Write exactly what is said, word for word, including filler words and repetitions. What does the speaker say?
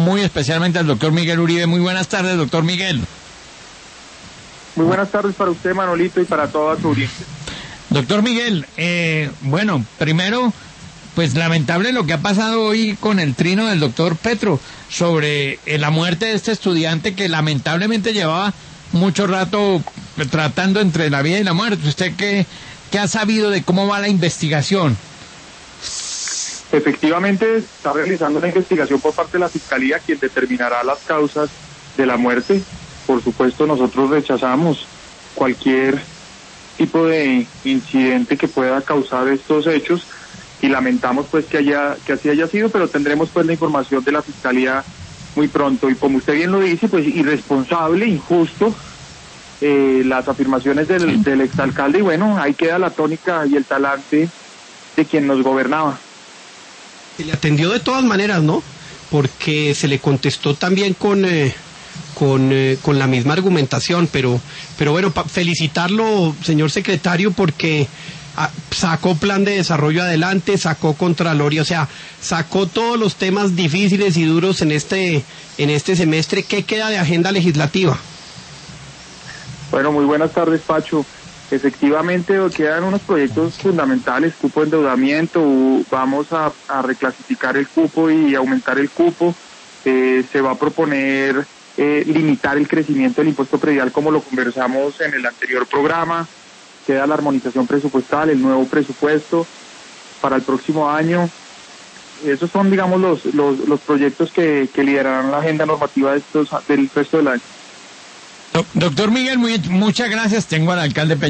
muy especialmente al doctor Miguel Uribe. Muy buenas tardes, doctor Miguel. Muy buenas tardes para usted, Manolito, y para toda su audiencia. Doctor Miguel, eh, bueno, primero, pues lamentable lo que ha pasado hoy con el trino del doctor Petro sobre eh, la muerte de este estudiante que lamentablemente llevaba mucho rato tratando entre la vida y la muerte. ¿Usted qué, qué ha sabido de cómo va la investigación? Efectivamente, está realizando una investigación por parte de la Fiscalía, quien determinará las causas de la muerte. Por supuesto, nosotros rechazamos cualquier tipo de incidente que pueda causar estos hechos y lamentamos pues que haya que así haya sido, pero tendremos pues la información de la Fiscalía muy pronto. Y como usted bien lo dice, pues irresponsable, injusto, eh, las afirmaciones del, del exalcalde, y bueno, ahí queda la tónica y el talante de quien nos gobernaba. Se le atendió de todas maneras, ¿no? Porque se le contestó también con eh, con, eh, con la misma argumentación, pero pero bueno, pa- felicitarlo, señor secretario, porque ah, sacó plan de desarrollo adelante, sacó Contraloría, o sea, sacó todos los temas difíciles y duros en este en este semestre. ¿Qué queda de agenda legislativa? Bueno, muy buenas tardes, Pacho. Efectivamente, quedan unos proyectos fundamentales, cupo de endeudamiento, vamos a, a reclasificar el cupo y aumentar el cupo, eh, se va a proponer eh, limitar el crecimiento del impuesto predial como lo conversamos en el anterior programa, queda la armonización presupuestal, el nuevo presupuesto para el próximo año. Esos son, digamos, los, los, los proyectos que, que liderarán la agenda normativa de estos, del resto del año. Doctor Miguel, muy, muchas gracias. Tengo al alcalde Peña.